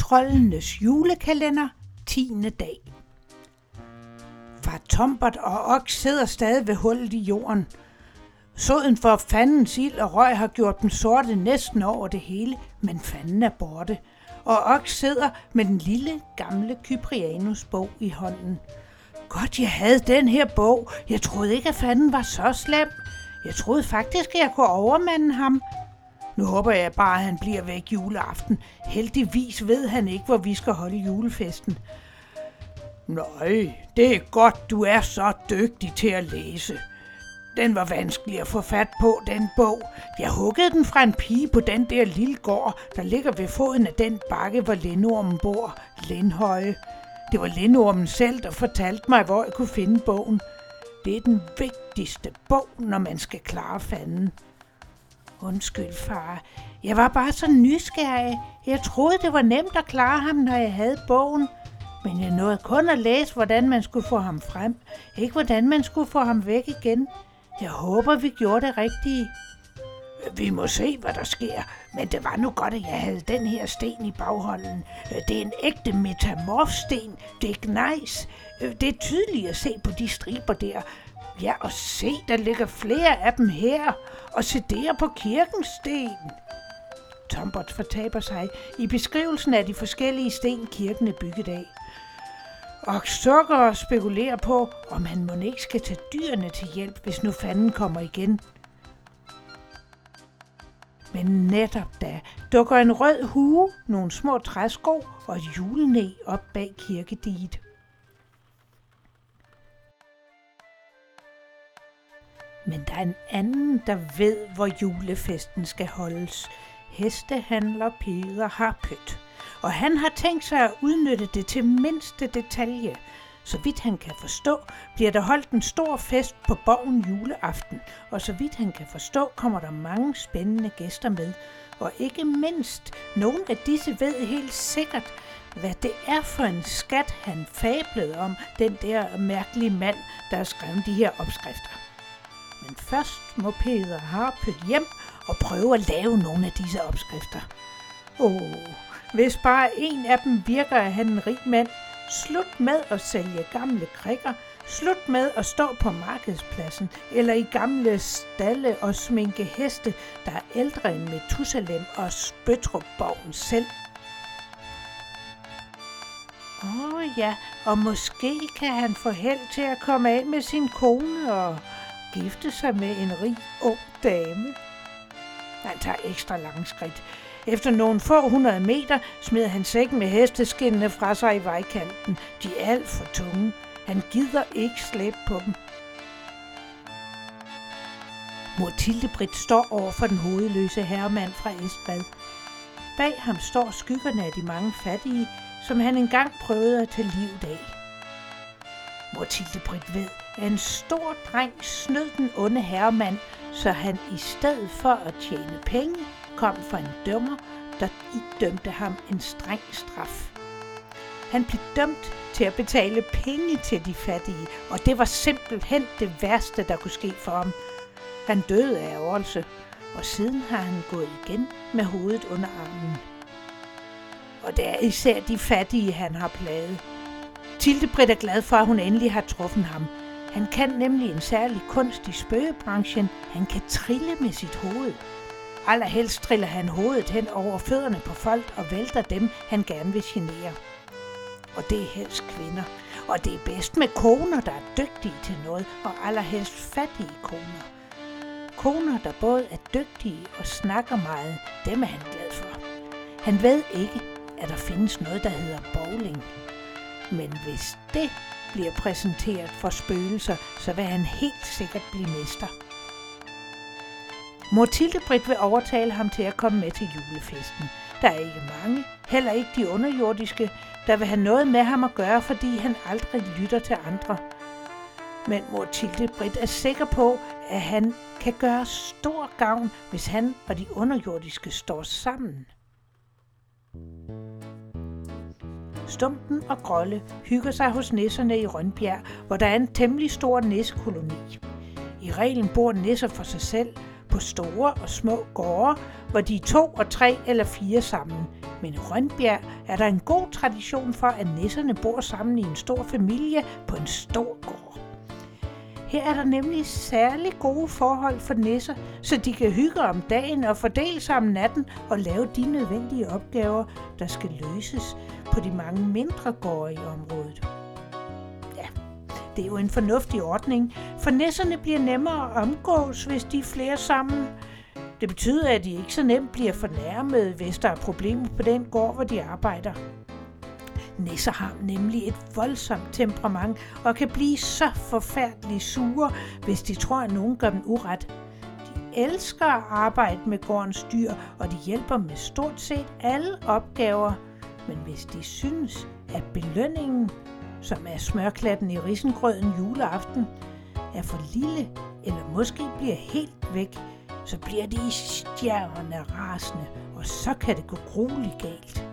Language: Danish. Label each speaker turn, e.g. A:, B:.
A: Troldenes julekalender, 10. dag. Far Tombert og Oks sidder stadig ved hullet i jorden. Såden for fandens ild og røg har gjort dem sorte næsten over det hele, men fanden er borte. Og Oks sidder med den lille, gamle Cyprianus bog i hånden. Godt, jeg havde den her bog. Jeg troede ikke, at fanden var så slem. Jeg troede faktisk, at jeg kunne overmande ham. Nu håber jeg bare, at han bliver væk juleaften. Heldigvis ved han ikke, hvor vi skal holde julefesten. Nej, det er godt, du er så dygtig til at læse. Den var vanskelig at få fat på, den bog. Jeg huggede den fra en pige på den der lille gård, der ligger ved foden af den bakke, hvor lindormen bor, Lindhøje. Det var lindormen selv, der fortalte mig, hvor jeg kunne finde bogen. Det er den vigtigste bog, når man skal klare fanden. Undskyld, far. Jeg var bare så nysgerrig. Jeg troede, det var nemt at klare ham, når jeg havde bogen. Men jeg nåede kun at læse, hvordan man skulle få ham frem. Ikke hvordan man skulle få ham væk igen. Jeg håber, vi gjorde det rigtige. Vi må se, hvad der sker. Men det var nu godt, at jeg havde den her sten i baghånden. Det er en ægte metamorfsten. Det er gnejs. Det er tydeligt at se på de striber der. Ja, og se, der ligger flere af dem her. Og se der på kirkens sten. Tombert fortaber sig i beskrivelsen af de forskellige sten, kirken er bygget af. Og sukker og spekulerer på, om han mon ikke skal tage dyrene til hjælp, hvis nu fanden kommer igen. Men netop da dukker en rød hue, nogle små træsko og et julenæ op bag kirkediget. Men der er en anden, der ved, hvor julefesten skal holdes. Hestehandler Peder Harpøt. Og han har tænkt sig at udnytte det til mindste detalje. Så vidt han kan forstå, bliver der holdt en stor fest på borgen juleaften. Og så vidt han kan forstå, kommer der mange spændende gæster med. Og ikke mindst, nogle af disse ved helt sikkert, hvad det er for en skat, han fablede om, den der mærkelige mand, der har skrevet de her opskrifter. Men først må Peder Harpøt hjem og prøve at lave nogle af disse opskrifter. Hvis bare en af dem virker, at han en rig mand. Slut med at sælge gamle krikker. Slut med at stå på markedspladsen eller i gamle stalle og sminke heste, der er ældre end Methusalem og Spøtrupborgen selv. Ja, og måske kan han få held til at komme af med sin kone og gifte sig med en rig ung dame. Han tager ekstra lange skridt. Efter nogle få 100 meter smider han sækken med hesteskinnene fra sig i vejkanten. De er alt for tunge. Han gider ikke slæbe på dem. Mor Tildebrith står over for den hovedløse herremand fra Estvad. Bag ham står skyggerne af de mange fattige, som han engang prøvede at tage livet af. Mor Tildebrith ved, at en stor dreng snød den onde herremand, så han i stedet for at tjene penge, kom fra en dømmer, der idømte ham en streng straf. Han blev dømt til at betale penge til de fattige, og det var simpelthen det værste, der kunne ske for ham. Han døde af ærgrelse, og siden har han gået igen med hovedet under armen. Og det er især de fattige, han har plaget. Tildebrith er glad for, at hun endelig har truffet ham. Han kan nemlig en særlig kunst i spøgebranchen. Han kan trille med sit hoved. Allerhelst triller han hovedet hen over fødderne på folk og vælter dem, han gerne vil genere. Og det er helst kvinder. Og det er bedst med koner, der er dygtige til noget, og allerhelst fattige koner. Koner, der både er dygtige og snakker meget, dem er han glad for. Han ved ikke, at der findes noget, der hedder bowling. Men hvis det bliver præsenteret for spøgelser, så vil han helt sikkert blive mester. Mor Tildebrith vil overtale ham til at komme med til julefesten. Der er ikke mange, heller ikke de underjordiske, der vil have noget med ham at gøre, fordi han aldrig lytter til andre. Men mor Tildebrith er sikker på, at han kan gøre stor gavn, hvis han og de underjordiske står sammen. Stumpen og Grølle hygger sig hos nisserne i Rønbjerg, hvor der er en temmelig stor nissekoloni. I reglen bor nisser for sig selv på store og små gårde, hvor de er 2 og 3 eller 4 sammen. Men i Rønbjerg er der en god tradition for, at nisserne bor sammen i en stor familie på en stor gård. Her er der nemlig særlig gode forhold for nisser, så de kan hygge om dagen og fordele sig om natten og lave de nødvendige opgaver, der skal løses på de mange mindre gårde i området. Ja, det er jo en fornuftig ordning, for nisserne bliver nemmere at omgås, hvis de er flere sammen. Det betyder, at de ikke så nemt bliver fornærmet, hvis der er problemer på den gård, hvor de arbejder. Nisser har nemlig et voldsomt temperament og kan blive så forfærdeligt sure, hvis de tror, at nogen gør dem uret. De elsker at arbejde med gårdens dyr, og de hjælper med stort set alle opgaver. Men hvis de synes, at belønningen, som er smørklatten i risengrøden juleaften, er for lille eller måske bliver helt væk, så bliver de stjernerne rasende, og så kan det gå grueligt galt.